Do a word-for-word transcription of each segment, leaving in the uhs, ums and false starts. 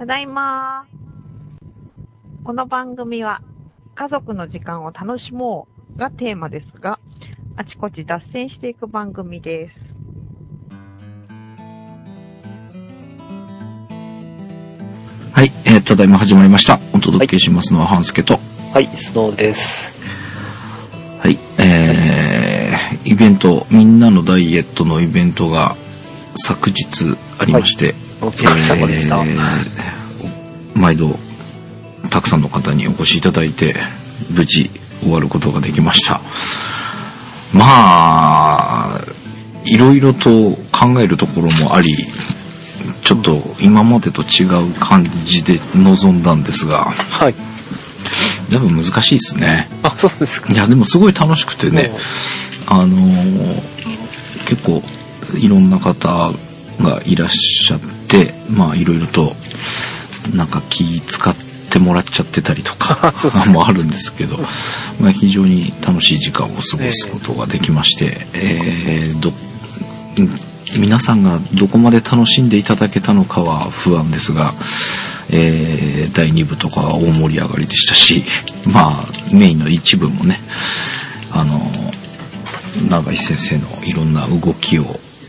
ただいま。この番組は家族の時間を楽しもうがテーマですが、あちこち脱線していく番組です。 はい、えー、ただいま始まりました。お届けしますのは半助と、 はい、スノーです。 はい、えー、イベント、みんなのダイエットのイベントが昨日ありまして、はい、 お疲れ様でした、えー、毎度たくさんの方にお越しいただいて無事終わることができました。まあいろいろと考えるところもあり、ちょっと今までと違う感じで臨んだんですが、 はい、 やっぱ難しいですね。 あ、そうですか。 いやでもすごい楽しくてね、あのー、結構いろんな方がいらっしゃって、まあいろいろとなんか気使ってもらっちゃってたりとかもあるんですけど、まあ非常に楽しい時間を過ごすことができまして、えー、ど皆さんがどこまで楽しんでいただけたのかは不安ですが、えー、だいに部とかは大盛り上がりでしたし、まあメインの一部もね、あの永井先生のいろんな動きを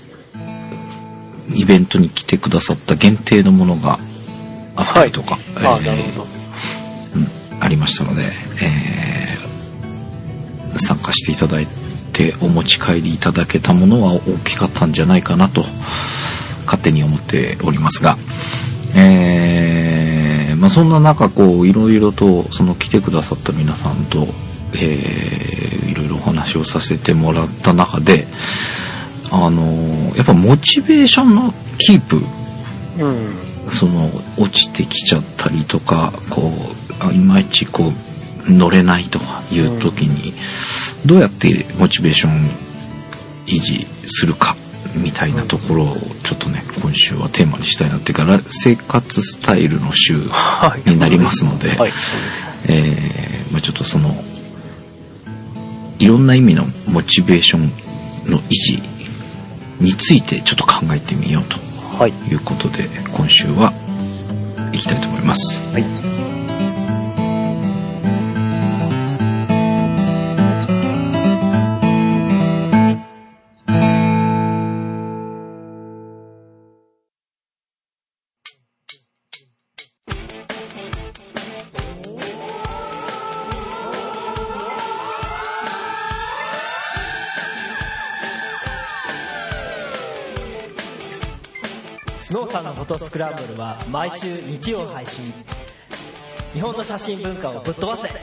イベントに来てくださった限定のものがあったりとか、 はい、あ、えー、なるほど、 うん、ありましたので、えー、参加していただいてお持ち帰りいただけたものは大きかったんじゃないかなと勝手に思っておりますが、えーまあ、そんな中こういろいろとその来てくださった皆さんと、えー、いろいろお話をさせてもらった中で、あのやっぱモチベーションのキープ、うん、その落ちてきちゃったりとか、こういまいちこう乗れないという時にどうやってモチベーション維持するかみたいなところをちょっとね今週はテーマにしたいなっていうから生活スタイルの週になりますので、はい、えーまあ、ちょっとそのいろんな意味のモチベーションの維持についてちょっと考えてみようということで、はい、今週は行きたいと思います。はい、 スノーさんのフォトスクランブルは毎週日曜配信。日本の写真文化をぶっ飛ばせ。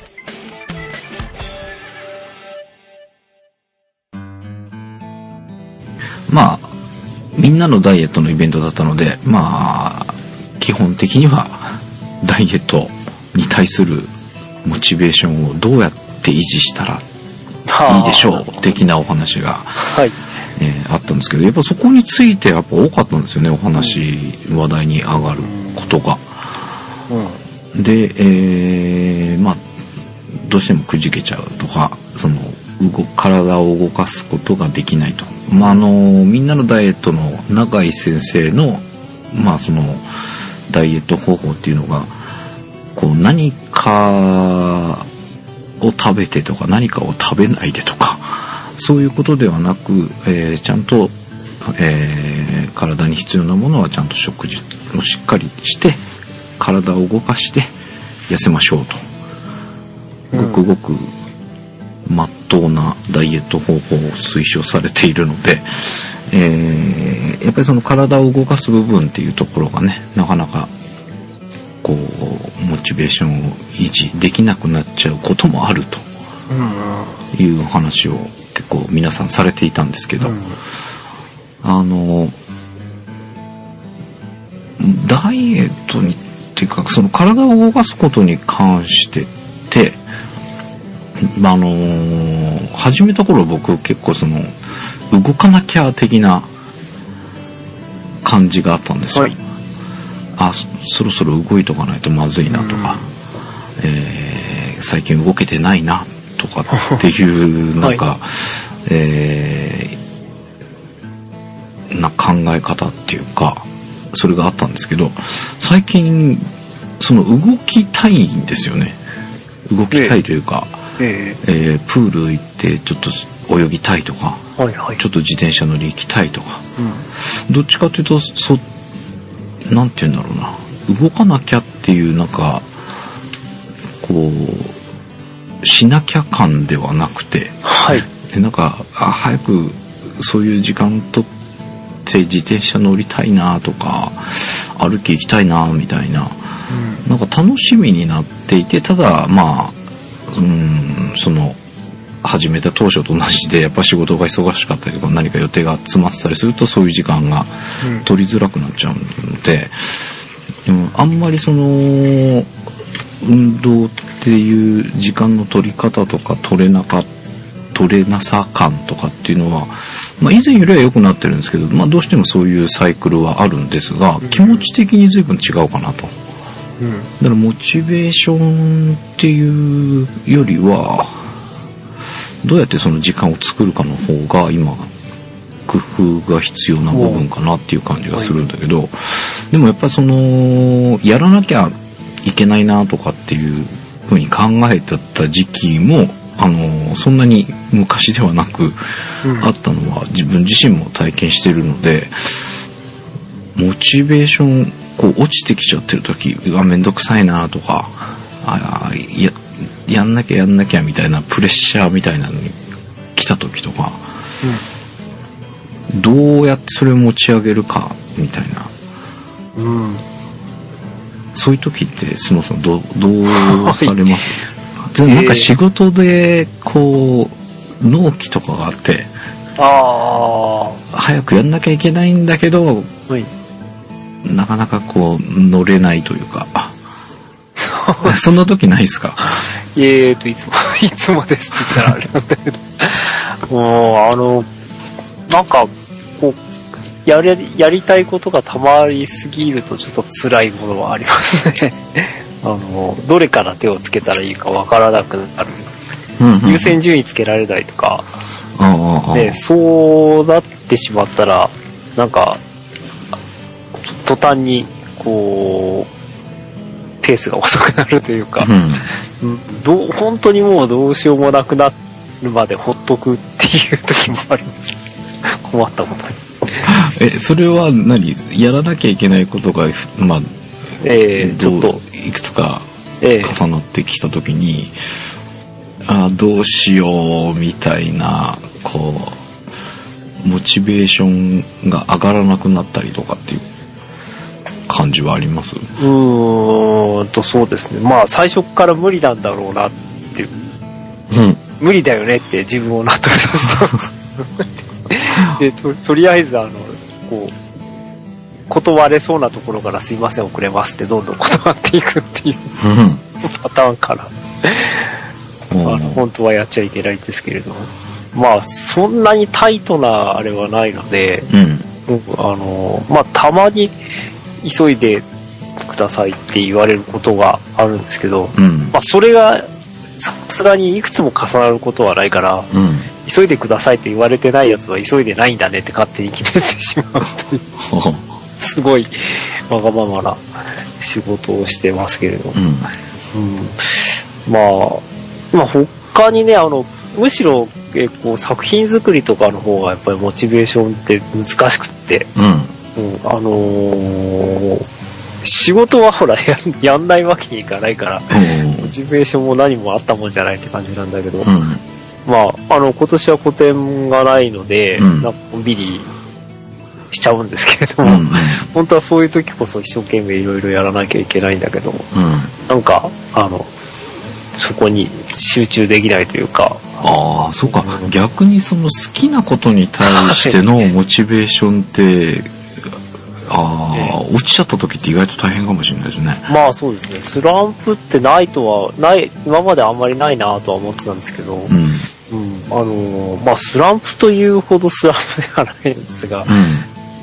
まあみんなのダイエットのイベントだったので、まあ基本的にはダイエットに対するモチベーションをどうやって維持したらいいでしょう的なお話が、はい、えー、あったんですけど、やっぱそこについてやっぱ多かったんですよね、お話、うん、話題に上がることが、うん、で、えー、まあどうしてもくじけちゃうとか、その動体を動かすことができないと、まああのみんなのダイエットの永井先生のまあそのダイエット方法っていうのが、こう何かを食べてとか何かを食べないでとかそういうことではなく、えー、ちゃんと、えー、体に必要なものはちゃんと食事をしっかりして体を動かして痩せましょうと、ごくごくまっとうなダイエット方法を推奨されているので、えー、やっぱりその体を動かす部分っていうところがね、なかなかこうモチベーションを維持できなくなっちゃうこともあるという話を結構皆さんされていたんですけど、うん、あのダイエットにっていうかその体を動かすことに関してって、あの始めた頃僕結構その動かなきゃ的な感じがあったんですよ、はい、あ そ, そろそろ動いとかないとまずいなとか、うん、えー、最近動けてないなとかっていうなんか、はい、えー、な考え方っていうか、 それがあったんですけど、最近その動きたいんですよね。動きたいというか、 ええー、プール行ってちょっと泳ぎたいとか、 はいはい、 ちょっと自転車乗り行きたいとか、 うん、 どっちかというとそなんて言うんだろうな、動かなきゃっていうなんかこうしなきゃ感ではなくて、 はい、 でなんかあ早くそういう時間とって自転車乗りたいなとか歩き行きたいなみたいな、うん、なんか楽しみになっていて、ただまあうーんその始めた当初と同じでやっぱ仕事が忙しかったりとか何か予定が詰まってたりするとそういう時間が取りづらくなっちゃうので、うん、でもあんまりその運動っていう時間の取り方とか取れなか取れなさ感とかっていうのは、まあ、以前よりは良くなってるんですけど、まあ、どうしてもそういうサイクルはあるんですが、気持ち的に随分違うかなと。うん、だからモチベーションっていうよりはどうやってその時間を作るかの方が今工夫が必要な部分かなっていう感じがするんだけど、でもやっぱりそのやらなきゃいけないなとかっていう風に考えてた時期もあのそんなに昔ではなくあったのは自分自身も体験しているので、モチベーションこう落ちてきちゃってる時、うわめんどくさいなとか、あややんなきゃやんなきゃみたいなプレッシャーみたいなのに来た時とか、うん、どうやってそれを持ち上げるかみたいな、うん、そういう時って須野さんどうどうされます？でなんか仕事でこう納期とかがあって、あ早くやんなきゃいけないんだけど、はい、なかなかこう乗れないというかそんな時ないですか？ えーといつもいつもですって言ったらあれなんだけどもうあのなんかこうやりやりたいことがたまりすぎるとちょっと辛いものはありますねあのどれから手をつけたらいいかわからなくなる、うんうん、優先順位つけられないとか、でそうなってしまったらなんか途端にこうペースが遅くなるというか、うん、どう本当にもうどうしようもなくなるまでほっとくっていう時もあります困ったことにえそれは何やらなきゃいけないことがまあ、 えー、ちょっといくつか重なってきた時に、えー、あどうしようみたいなこうモチベーションが上がらなくなったりとかっていう感じはあります？うーんとそうですね。まあ最初から無理なんだろうなっていう、うん、無理だよねって自分を納得させたで と, とりあえずあのこう断れそうなところからすいません遅れますってどんどん断っていくっていう、うん、パターンからあの本当はやっちゃいけないんですけれども、まあそんなにタイトなあれはないので、うん、あのまあたまに急いでくださいって言われることがあるんですけど、うん、まあそれがさすがにいくつも重なることはないから、うん、急いでくださいと言われてないやつは急いでないんだねって勝手に決めてしまうというすごいわがままな仕事をしてますけれど、うんうん、まあまあ他にねあのむしろ結構作品作りとかの方がやっぱりモチベーションって難しくって、うんうん、あのー、仕事はほら や, やんないわけにいかないから、うん、モチベーションも何もあったもんじゃないって感じなんだけど、うん、まああの今年は個展がないので、うん、なんかのんびりしちゃうんですけれども、うん、本当はそういう時こそ一生懸命いろいろやらなきゃいけないんだけど、うん、なんかあのそこに集中できないというか。 ああ、そうか。逆にその好きなことに対してのモチベーションって、ああ、落ちちゃった時って意外と大変かもしれないですね。 まあそうですね。スランプってないとは、ない、今まであんまりないなとは思ってたんですけど、うん。うん、あのー、まあスランプというほどスランプではないんですが、うん、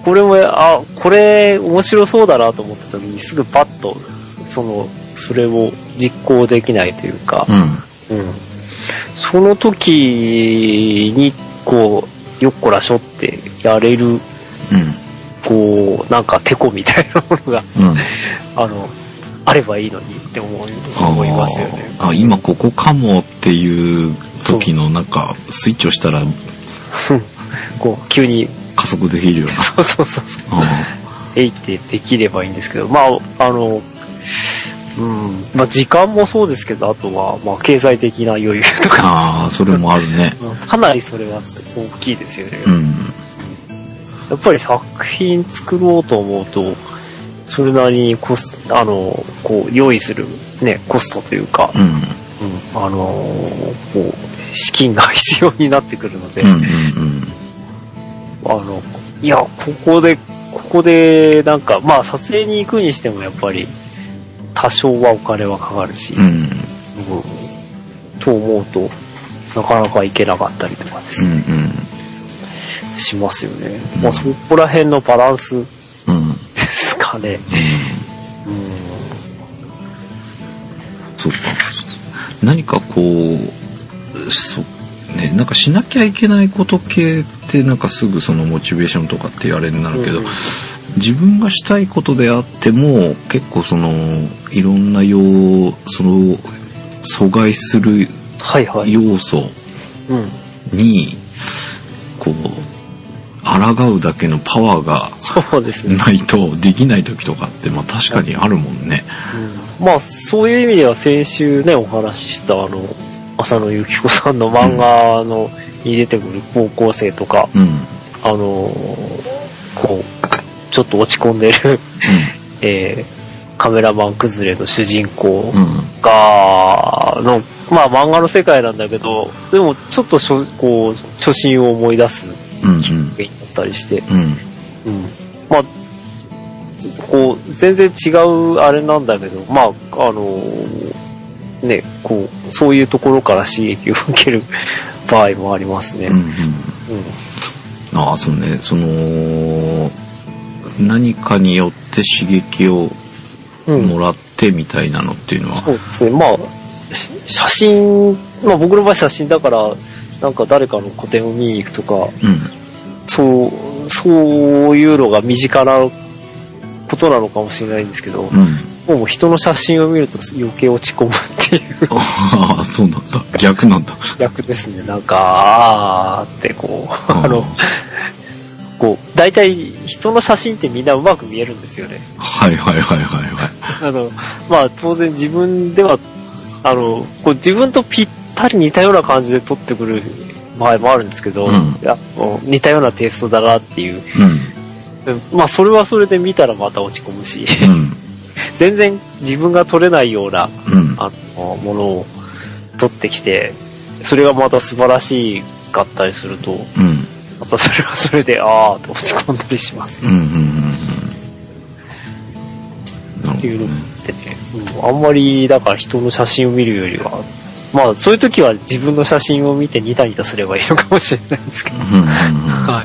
これも、あ、これ面白そうだなと思った時にすぐパッと、その、それを実行できないというか、うんうん、その時にこうよっこらしょってやれる、うん、ここうなんかテコみたいなものが、 うん、 あのあればいいのにって思い、思いますよね。 ああ、今ここかもっていう時のなんかスイッチをしたらこう急に加速できるような。 そうそうそうそう。えいってできればいいんですけど、まああの、うん、まあ時間もそうですけど、あとはまあ経済的な余裕とか。 ああ、それもあるね。 かなりそれは大きいですよね。 うん、 やっぱり作品作ろうと思うと、それなりにコスあのこう用意するねコストというか、 うんうん、 あのこう資金が必要になってくるので、 うんうんうん、 あのいやここでここでなんかまあ撮影に行くにしてもやっぱり多少はお金はかかるし、うんうん、と思うとなかなか行けなかったりとかですね、うんうん、しますよね。うん、まあそこら辺のバランスですかね。うんうん、 そうか。何かこうそうね、なんかしなきゃいけないこと系ってなんかすぐそのモチベーションとかっていうあれになるけど、うん、自分がしたいことであっても結構そのいろんな要その阻害する要素にこう抗うだけのパワーがないとできない時とかってまあ確かにあるもんね。 うん、まあそういう意味では先週ねお話ししたあの浅野ゆき子さんの漫画のに出てくる高校生とか、うん、あのこうちょっと落ち込んでる、うんえー、カメラマン崩れの主人公がの、まあ漫画の世界なんだけどでもちょっとしょこう初心を思い出すきっかけになったりして、うんうん、まあこう全然違うあれなんだけどまああのね、こうそういうところから刺激を受ける場合もありますね。うんうんうん、 ああそうね、その何かによって刺激をもらってみたいなのっていうのは、 うん、そうですね。まあ写真、まあ僕の場合写真だからなんか誰かの個展を見に行くとか、うん、そうそういうのが身近なことなのかもしれないんですけど。うんもう人の写真を見ると余計落ち込むっていうああそうなんだ逆なんだ逆ですねなんかあーってこうあのこう大体人の写真ってみんなうまく見えるんですよねはいはいはいはいはいあのまあ当然自分ではあのこう自分とぴったり似たような感じで撮ってくる場合もあるんですけど、うん、いや似たようなテイストだなっていう、うん、まあそれはそれで見たらまた落ち込むし、うん全然自分が撮れないような、うん、あのものを撮ってきてそれがまた素晴らしかったりすると、うん、またそれはそれであーと落ち込んだりします、うんうんうん、っていうのってね、うん、あんまりだから人の写真を見るよりはまあそういう時は自分の写真を見てニタニタすればいいのかもしれないんですけど、うんうんうん、はい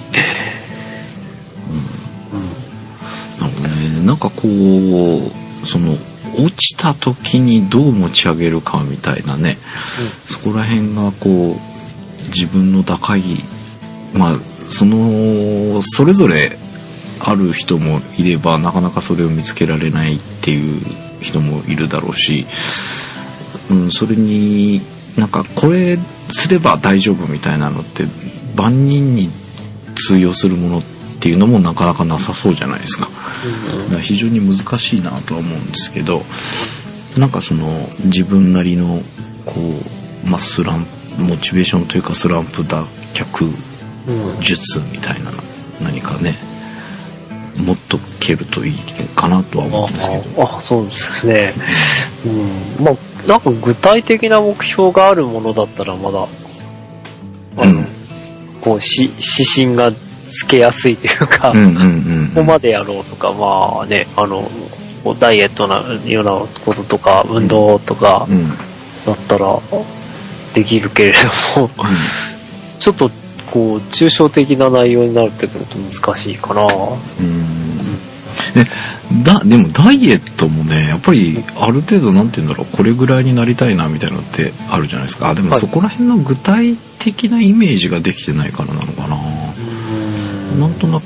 なんかこうその落ちた時にどう持ち上げるかみたいなね、うん、そこら辺がこう自分の打開まあそのそれぞれある人もいればなかなかそれを見つけられないっていう人もいるだろうし、うん、それになんかこれすれば大丈夫みたいなのって万人に通用するものっていうのもなかなかなさそうじゃないですか。だから非常に難しいなとは思うんですけどなんかその自分なりのこう、まあ、スランプモチベーションというかスランプ脱却術みたいな何かねもっと蹴るといいかなとは思うんですけどあ, あそうですね、うんまあ、なんか具体的な目標があるものだったらまだあの、うん、こうし指針がつけやすいというか、うんうんうんうん、ここまでやろうとかまあねあのダイエットなようなこととか運動とかだったらできるけれども、うん、ちょっとこう抽象的な内容になるってくると難しいかな。うんで, だでもダイエットもねやっぱりある程度なんて言うんだろうこれぐらいになりたいなみたいなのってあるじゃないですか。でもそこら辺の具体的なイメージができてないからなのかな。なんとなく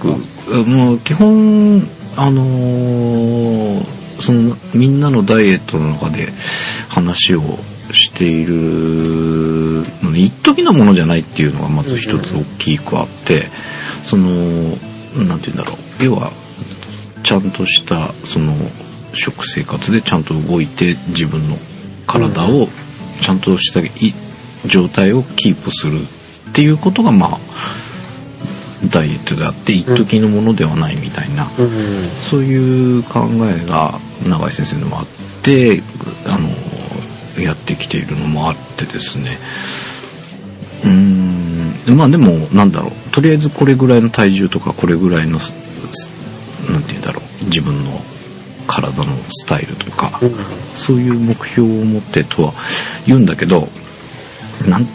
もう基本あのー、そのみんなのダイエットの中で話をしているのに一時のものじゃないっていうのがまず一つ大きくあって、そのなんて言うんだろう、要はちゃんとしたその食生活でちゃんと動いて自分の体をちゃんとした状態をキープするっていうことがまあダイエットであって一時のものではないみたいな、そういう考えが永井先生でもあって、あのやってきているのもあってですね、うーん、まあでもなんだろう、とりあえずこれぐらいの体重とかこれぐらいのなんていうんだろう、自分の体のスタイルとか、うん、そういう目標を持ってとは言うんだけど、なん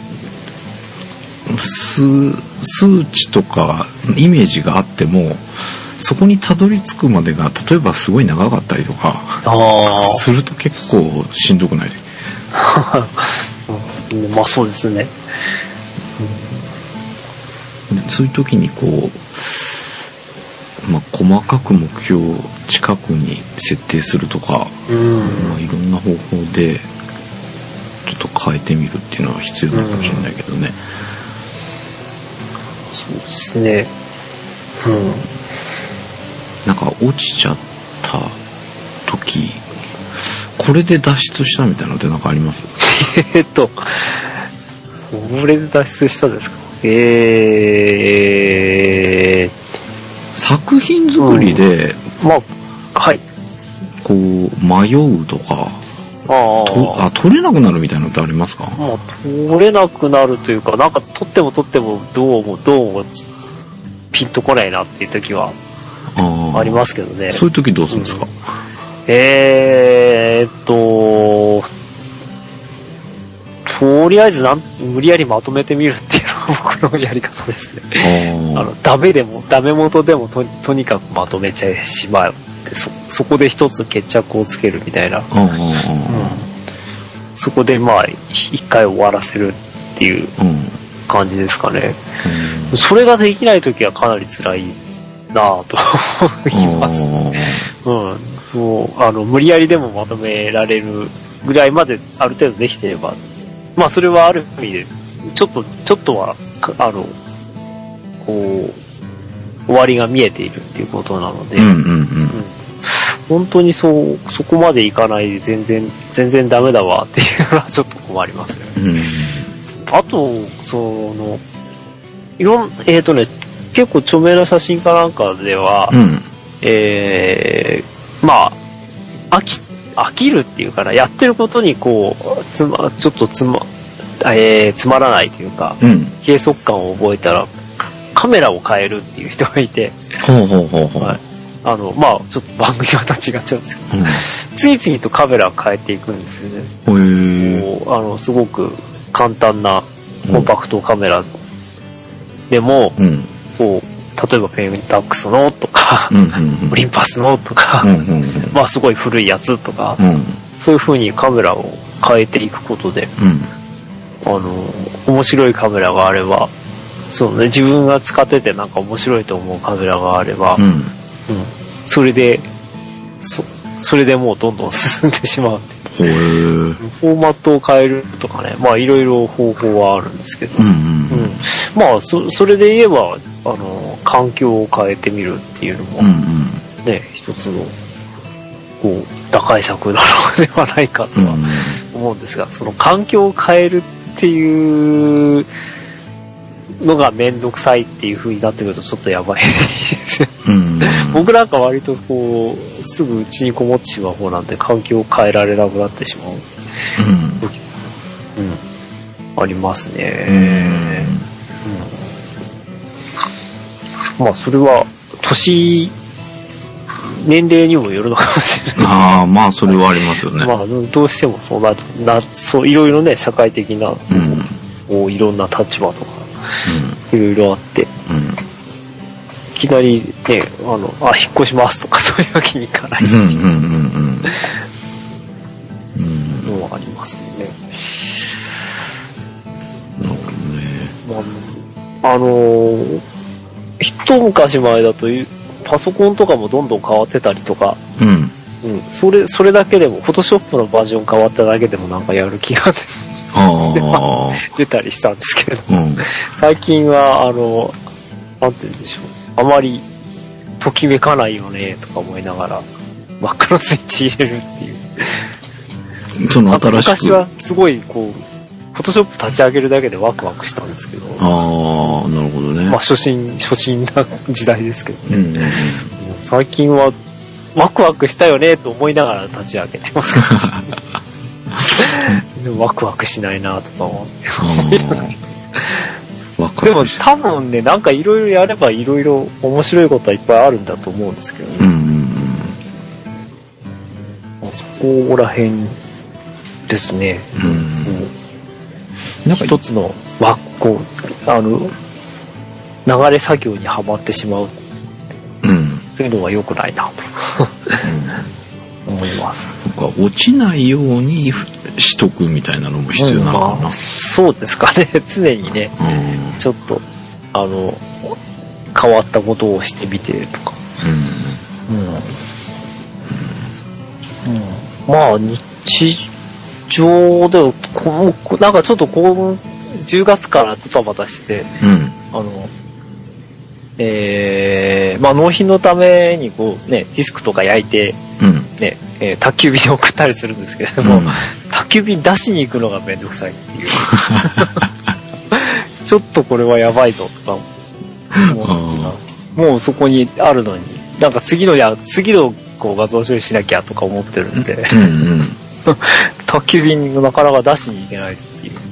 数数値とかイメージがあってもそこにたどり着くまでが例えばすごい長かったりとかすると結構しんどくないですか？ まあそうですね、 うん、そういう時にこう、まあ、細かく目標を近くに設定するとか、うん、まあ、いろんな方法でちょっと変えてみるっていうのは必要なのかもしれないけどね、 うん、そうですね、うん、 なんか落ちちゃった時これで脱出したみたいなのって何かあります？ えっとこれで脱出したんですか？えー、 作品作りで、 うん、まあはい、 こう迷うとか、あとあ取れなくなるみたいなのってありますか？ まあ、取れなくなるというか、なんか取っても取ってもどうもどうもピンとこないなっていう時はありますけどね。 そういう時どうするんですか？うん、 えーっととりあえずなん無理やりまとめてみるっていうのが僕のやり方ですね。あのダメでもダメ元でも と, とにかくまとめちゃいしまう。そ, そこで一つ決着をつけるみたいな、うん、そこでまあ一回終わらせるっていう感じですかね、うん、それができないときはかなり辛いなぁと思います、うん、そうあの無理やりでもまとめられるぐらいまである程度できてれば、まあそれはある意味でちょっとちょっとはあのこう終わりが見えているっていうことなので、うんうんうんうん、本当にそうそこまでいかないで全然全然ダメだわっていうのはちょっと困りますね、うん、あとそのいろんえっとね結構著名な写真家なんかでは、うん、えー、まあ飽き飽きるっていうかな、やってることにこうつまちょっとつま、えー、つまらないというか、うん、閉塞感を覚えたらカメラを変えるっていう人がいて、 ほうほうほうほう、はい、 あのまあちょっと番組はと違っちゃうんですけど、うん、次々とカメラを変えていくんですよね。へー。あのすごく簡単なコンパクトカメラでも、うん、こう例えばペンタックスのとか、うんうんうん、オリンパスのとか、うんうんうん、まあすごい古いやつとか、うん、そういう風にカメラを変えていくことで、うん、あの面白いカメラがあれば、そうね、自分が使っててなんか面白いと思うカメラがあれば、うんうん、それで そ, それでもうどんどん進んでしまうっていう。フォーマットを変えるとかね、まあいろいろ方法はあるんですけど、うんうんうん、まあ そ, それで言えばあの環境を変えてみるっていうのも、うんうん、ね、一つのこう打開策なのではないかとは思うんですが、その環境を変えるっていうのがめんどくさいっていう風になってくるとちょっとやばいですよ、うんうん、僕なんか割とこうすぐ家にこもってしまう方なんで環境を変えられなくなってしまう時、うんうん、ありますね、うんうん、まあそれは年年齢にもよるのかもしれないです。 ああ、まあそれはありますよね。 まあどうしてもそうなるな、そういろいろね社会的な、うん、いろんな立場とかいろいろあって、うん、いきなりね、あの、あ、引っ越しますとかそういうわけにいかないっていうのはありますね。 なるほどね。 まあ、あの一昔前だとパソコンとかもどんどん変わってたりとか、 うん。 うん、それ、それだけでも、フォトショップのバージョン変わっただけでもなんかやる気があ出たりしたんですけど、 うん、 最近は、あの、なんて言うんでしょう、あまり、ときめかないよね、とか思いながら、マックのスイッチ入れるっていう。 その新しく。 昔はすごい、こう、フォトショップ立ち上げるだけでワクワクしたんですけど。 ああ、なるほどね。 まあ、初心、初心な時代ですけどね。 うんうんうん、 最近は、ワクワクしたよね、と思いながら立ち上げてますけど。でもワクワクしないな、とか思って。 ワクでもワクし多分ね、なんかいろいろやればいろいろ面白いことはいっぱいあるんだと思うんですけどね。 うんうんうん、そこら辺ですね。 うんうん、 なんか一つの輪っこあの流れ作業にはまってしまう、 うん、 というのは良くないなと、うん、思います。 なんか落ちないようにしとくみたいなのも必要なのかな、うんまあ、 そうですかね。常にね、うん、ちょっとあの変わったことをしてみてとか、うんうんうんうん、まあ日常でこうなんかちょっとこうじゅうがつからドタバタしてて、うん、あのえー、まあ納品のためにこうねディスクとか焼いて、うんねえー、宅急便に送ったりするんですけれども、うん、宅急便出しに行くのがめんどくさいっていうちょっとこれはやばいぞとか思ってもうそこにあるのになんか次のや次のこう画像処理しなきゃとか思ってるんで、うんうん、宅急便をなかなか出しに行けないっていう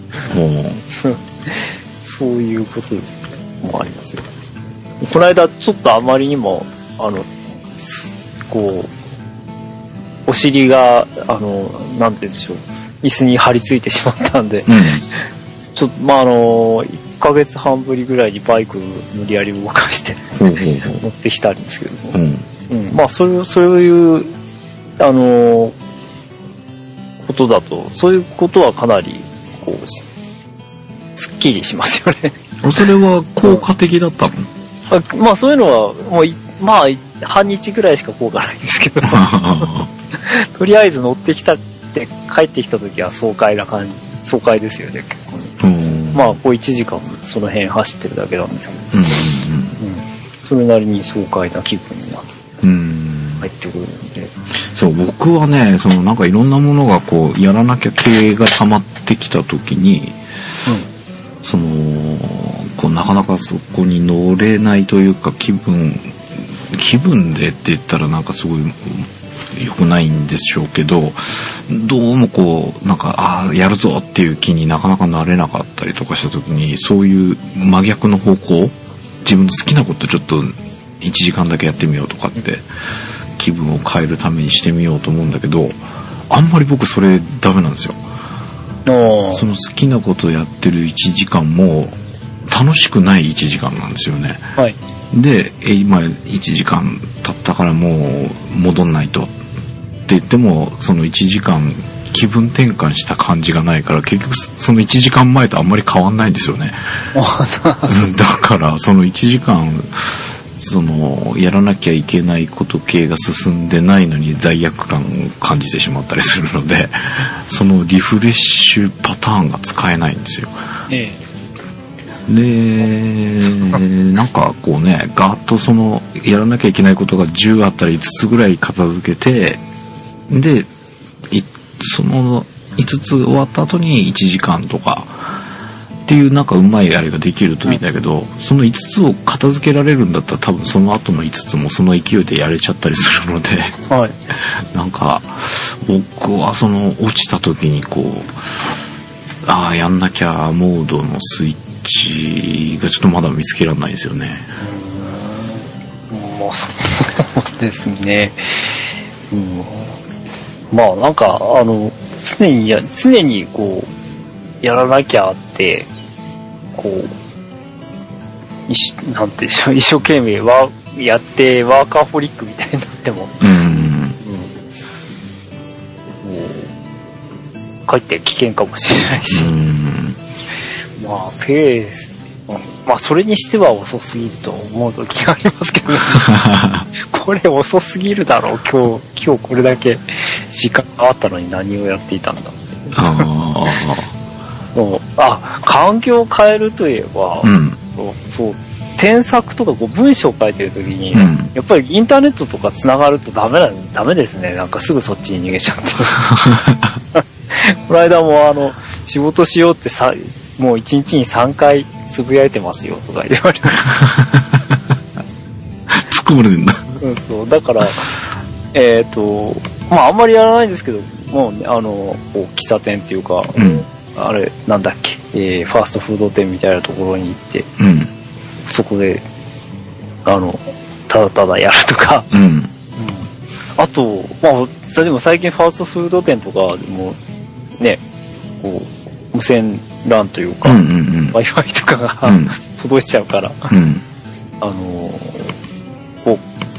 そういうこともありますよ。この間ちょっとあまりにもあのこうお尻があのなんて言うんでしょう椅子に張り付いてしまったんで、うん、ちょっとまああのいっかげつはんぶりぐらいにバイク無理やり動かして乗ってきたんですけども、うんうん、まあそういうそういうあのことだとそういうことはかなりこうすっきりしますよね。 それは効果的だったの？ あまあそういうのはもうまあ半日ぐらいしか効果ないんですけどとりあえず乗ってきたって帰ってきた時は爽快な感じ爽快ですよね結構ね。まあこういちじかんその辺走ってるだけなんですけど、うんうんうん、それなりに爽快な気分になって入ってくるので。 そう僕はねそのなんかいろんなものがこうやらなきゃ系が溜まってきた時に、うん、そのこうなかなかそこに乗れないというか気分気分でって言ったらなんかすごい良くないんでしょうけどどうもこうなんかああやるぞっていう気になかなかなれなかったりとかした時にそういう真逆の方向自分の好きなことちょっといちじかんだけやってみようとかって気分を変えるためにしてみようと思うんだけどあんまり僕それダメなんですよ。その好きなことをやってるいちじかんも楽しくないいちじかんなんですよね、はい、で今いちじかん経ったからもう戻んないとって言ってもそのいちじかん気分転換した感じがないから結局そのいちじかんまえとあんまり変わんないんですよねだからそのいちじかんそのやらなきゃいけないこと系が進んでないのに罪悪感を感じてしまったりするのでそのリフレッシュパターンが使えないんですよ、ええ、でなんかこうねガーッとそのやらなきゃいけないことがじゅうあったらいつつぐらい片付けてでそのいつつ終わった後にいちじかんとかっていうなんかうまいあれができるといいんだけど、はい、そのいつつを片付けられるんだったら多分その後のいつつもその勢いでやれちゃったりするので、はい、なんか僕はその落ちた時にこうああやんなきゃモードのスイッチがちょっとまだ見つけられないんですよね。 まあそうですね、うん、まあなんかあの常にや常にこうやらなきゃってこういしなんてでしょう一生懸命わやってワーカーホリックみたいになっても、うんうん、もうかえって危険かもしれないし、うん、まあペースまあそれにしては遅すぎると思う時がありますけど、ね、これ遅すぎるだろう、今日今日これだけ時間があったのに何をやっていたんだって。ああ、環境を変えるといえば、うん、そう添削とかこう文章を書いてる時に、うん、やっぱりインターネットとかつながるとダメだダメですね。なんかすぐそっちに逃げちゃってこの間もあの仕事しようってさ、もう一日にさんかいつぶやいてますよとか言われました突っ込まれてんだ。 そうそう、だからえっ、ー、とまああんまりやらないんですけど、もうね、あの喫茶店っていうか、うん、あれなんだっけ、えー、ファーストフード店みたいなところに行って、うん、そこであのただただやるとか、うんうん、あとまあでも最近ファーストフード店とかもね、こう無線 ラン というか、うんうんうん、Wi-Fi とかが、うん、届いちゃうから、うん、あのこう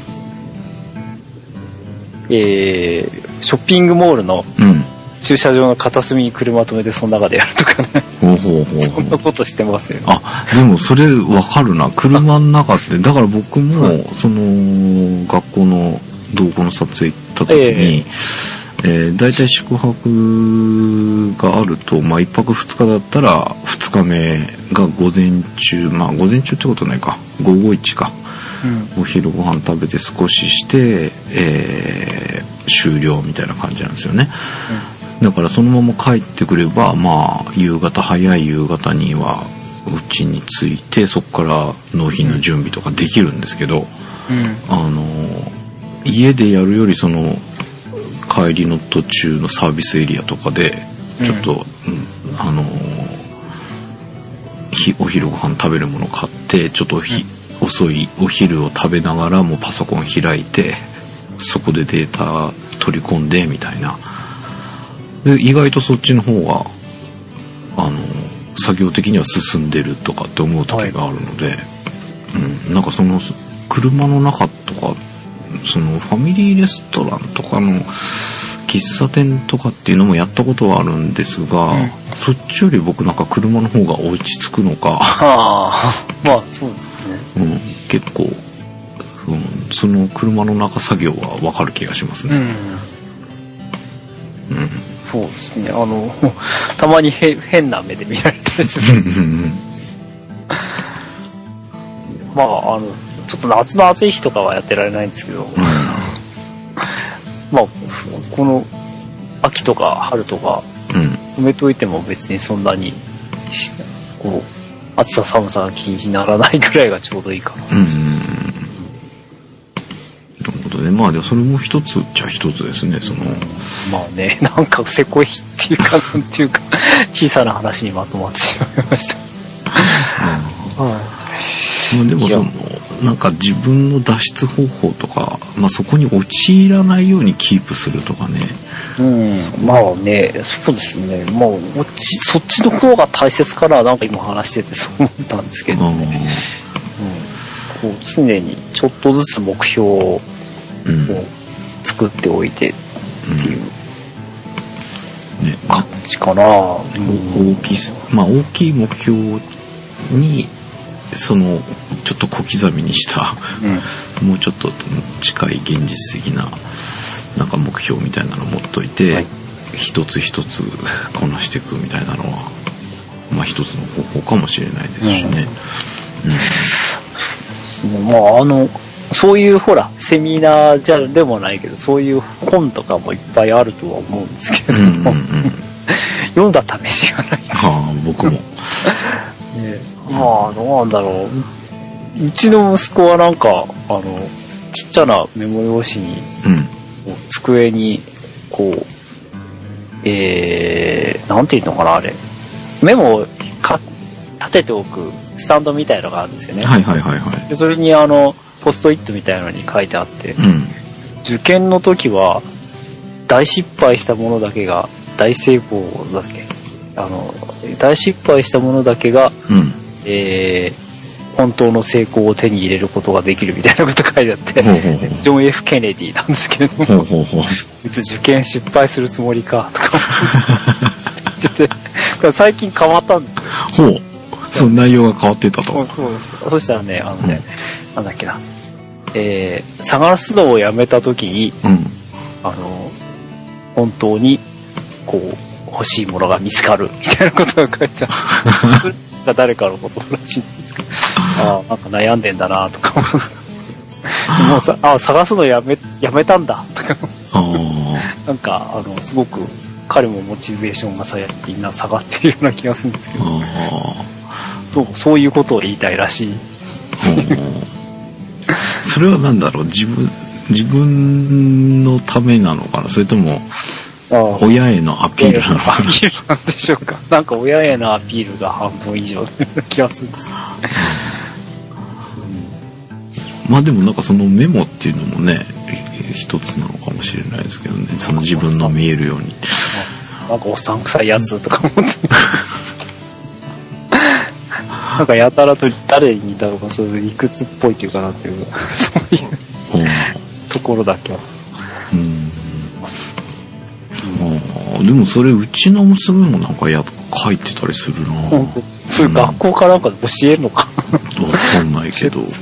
えー、ショッピングモールの駐車場の片隅に車止めてその中でやるとかね、ほうほうほうほう、そんなことしてますよね。 あ、でもそれわかるな。車の中ってだから僕も、はい、その学校の同行の撮影行った時に、えーえー、だいたい宿泊があると、まあいっぱくふつかだったらふつかめが午前中、まあ午前中ってことないか、午後一か、うん、お昼ご飯食べて少しして、えー、終了みたいな感じなんですよね、うん、だからそのまま帰ってくれば、まあ夕方、早い夕方にはうちに着いて、そこから納品の準備とかできるんですけど、うん、あの家でやるよりその帰りの途中のサービスエリアとかでちょっと、うんうん、あのお昼ご飯食べるもの買ってちょっとひ、うん、遅いお昼を食べながらもうパソコン開いてそこでデータ取り込んでみたいな。で意外とそっちの方があの作業的には進んでるとかって思う時があるので、はい、うん、なんかその車の中とかそのファミリーレストランとかの喫茶店とかっていうのもやったことはあるんですが、うん、そっちより僕なんか車の方が落ち着くのか、 はあ、まあそうですね、 うん、結構、うん、その車の中作業は分かる気がしますね、 うんうん、そうですね、あのたまにへ変な目で見られたりするまああのちょっと夏の暑い日とかはやってられないんですけど、うん、まあこの秋とか春とか埋めといても別にそんなにこう暑さ寒さが気にならないぐらいがちょうどいいかな。うん、なるほどね。まあでもそれも一つっちゃ一つですね。そのまあね、なんかせこいっていうかなんていうか小さな話にまとまってしまいました。うん、はい。 まあでもそのなんか自分の脱出方法とか、まあ、そこに陥らないようにキープするとかね、 うん、まあね、そうですね、まあそっちの方が大切かな、なんか今話しててそう思ったんですけどね、うん、こう常にちょっとずつ目標を作っておいてっていう感じかな、うんうんね、大きい、まあ、大きい目標にそのちょっと小刻みにした、うん、もうちょっと近い現実的ななんか目標みたいなのを持っといて、はい、一つ一つこなしていくみたいなのはまあ一つの方法かもしれないですしね、 うんうん、まああのそういうほらセミナーじゃでもないけどそういう本とかもいっぱいあるとは思うんですけど、うんうんうん、読んだ試しがないです、 はあ、僕もね、 まあどうなんだろう、うちの息子はなんかあのちっちゃなメモ用紙に、うん、机にこうえー、なんていうのかなあれメモをか立てておくスタンドみたいのがあるんですよね。 はいはいはいはい。 でそれにあのポストイットみたいなのに書いてあって、うん、受験の時は大失敗したものだけが大成功だっけ、あの大失敗したものだけが、うん、えー本当の成功を手に入れることができるみたいなこと書いてあってほうほうほうジョン・ F ・ケネディなんですけれどもほうほうほういつ受験失敗するつもりかとか言ってて最近変わったんですよ。 ほうその内容が変わってたと。 そうそうそう。そしたらね、あのね、うん、なんだっけな。えー、探すのをやめたときに、うん、あの、本当に、こう、欲しいものが見つかる、みたいなことが書いてある。が誰かのことらしいんですけど、ああ、なんか悩んでんだなとかもうさ、ああ、探すのやめ、やめたんだとかなんか、あの、すごく、彼もモチベーションがさ、みんな下がってるような気がするんですけど、そうそういうことを言いたいらしい。 それは何だろう、自分、自分のためなのかな、それとも、親へのアピールなのかな。アピールなんでしょうか。なんか親へのアピールが半分以上の気がするんです。うん、まあでもなんかそのメモっていうのもね、一つなのかもしれないですけどね、その自分の見えるように。 なんかおっさんくさいやつとか思って。なんかやたらと誰に似たのか、そういう理屈っぽいっていうかなっていう、そういうところだけは。うん。 あでもそれうちの娘もなんかや書いてたりするな。 そういう学校かなんかで教えるのかな。 わかんないけど。うん、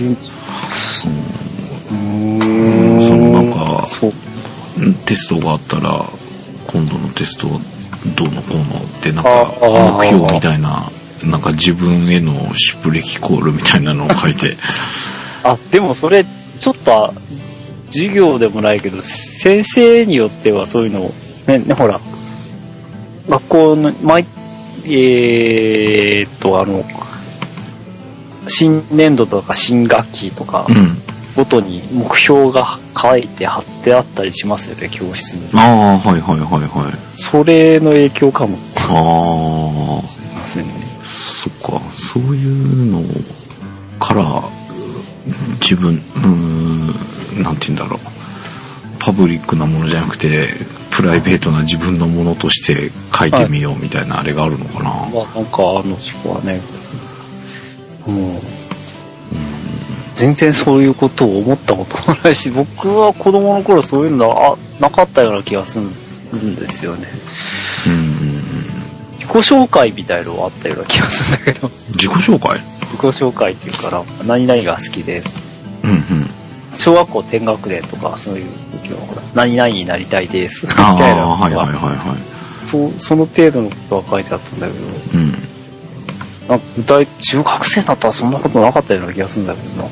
うんそのなんかテストがあったら今度のテストどうのこうのってなんか目標みたいななんか自分へのシュプレキコールみたいなのを書いて。 あでもそれちょっと授業でもないけど先生によってはそういうのをねねほら。学校の毎えー、っとあの新年度とか新学期とかごとに目標が書いて貼ってあったりしますよね教室に。 ああはいはいはいはい。 それの影響かも。 ああ。すね。そっかそういうのから自分うーんなんて言うんだろうパブリックなものじゃなくて。プライベートな自分のものとして書いてみようみたいなあれがあるのかな。 はい、まあなんかあの人はね、もう、うん、全然そういうことを思ったこともないし、僕は子供の頃そういうのはなかったような気がするんですよね。うん、自己紹介みたいのはあったような気がするんだけど。 自己紹介？ 自己紹介っていうから何々が好きです。 うんうん。 小学校低学年とかそういう時はほら何々になりたいですみたいなはいはいはいはいそ, その程度のことが書いてあったんだけど、うん、なんか具体中学生だったらそんなことなかったような気がするんだけどな、うん、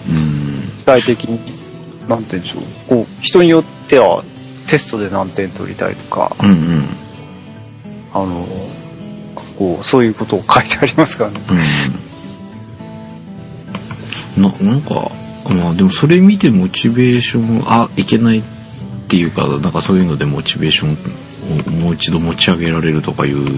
具体的になんて言うんでしょうこう人によってはテストで何点取りたいとか、うんうん、あのこうそういうことを書いてありますからね、 うん、な, なんかまあでもそれ見てモチベーションあいけないっていうかなんかそういうのでモチベーションをもう一度持ち上げられるとかいう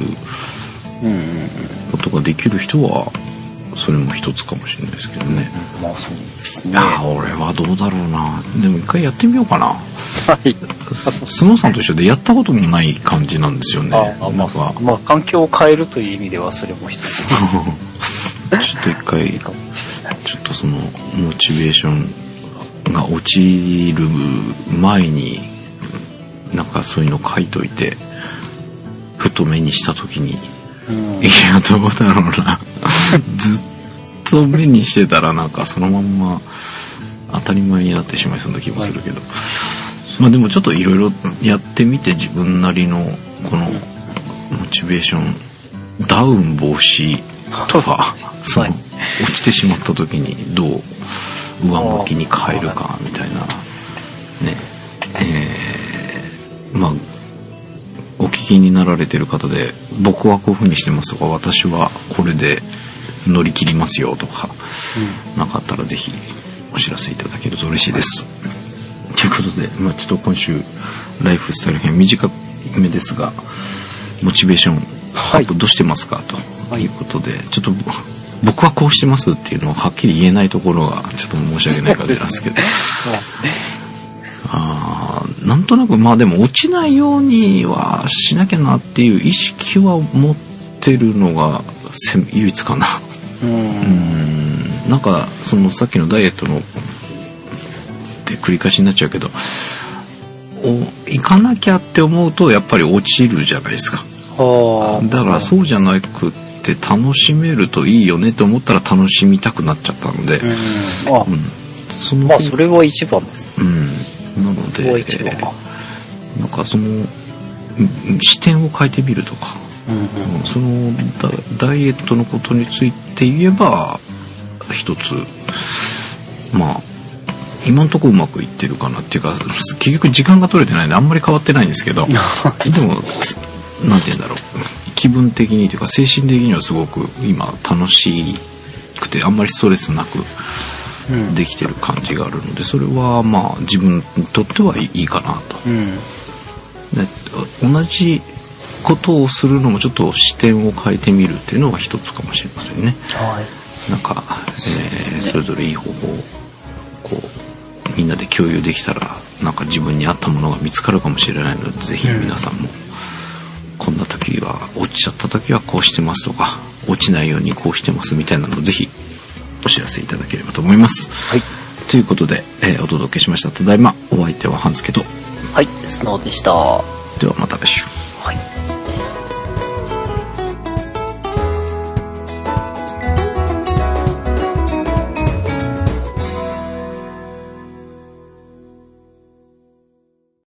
ことができる人はそれも一つかもしれないですけどね。 まあそうですね。 いや俺はどうだろうな。でも一回やってみようかな。はい。 スノーさんと一緒でやったこともない感じなんですよね。 ああなんかまあ環境を変えるという意味ではそれも一つ。 ちょっと一回ちょっとそのモチベーションが落ちる前になんかそういうの書いといてふと目にした時に、うん、いやどうだろうなずっと目にしてたらなんかそのまんま当たり前になってしまいそうな気もするけど、はい、まあでもちょっといろいろやってみて自分なりのこのモチベーションダウン防止とかその、はい落ちてしまった時にどう上向きに変えるかみたいなねえー、まあお聞きになられてる方で僕はこういう風にしてますとか私はこれで乗り切りますよとか、うん、なかったらぜひお知らせいただけると嬉しいです、はい、ということで、まあ、ちょっと今週ライフスタイル編短めですがモチベーションアップどうしてますか、はい、ということでちょっと僕はこうしてますっていうのをはっきり言えないところがちょっと申し訳ない感じなんですけどです、ね、あなんとなくまあでも落ちないようにはしなきゃなっていう意識は持ってるのが唯一かな。うーんなんかそのさっきのダイエットのって繰り返しになっちゃうけど行かなきゃって思うとやっぱり落ちるじゃないですか。だからそうじゃなくって楽しめるといいよねと思ったら楽しみたくなっちゃったので、 うんあ、 うん、そのまあそれは一番ですね。 うん、なので、 それは一番か。 なんかその、うん、視点を変えてみるとか、 うんうんうん、その ダ, ダイエットのことについて言えば一つまあ今のところうまくいってるかなっていうか、結局時間が取れてないんであんまり変わってないんですけどでもなんて言うんだろう、気分的にというか精神的にはすごく今楽しくてあんまりストレスなくできてる感じがあるので、それはまあ自分にとってはいいかなと、 うん、 で同じことをするのもちょっと視点を変えてみるっていうのが一つかもしれませんね。 はい、 なんか、えー、それぞれいい方法をこうみんなで共有できたらなんか自分に合ったものが見つかるかもしれないので、ぜひ皆さんも、うん、こんな時は落ちちゃった時はこうしてますとか、落ちないようにこうしてますみたいなのをぜひお知らせいただければと思います。 はい。 ということで、えー、お届けしました。ただいまお相手は半助と、 はい、スノーでした。 ではまた来週。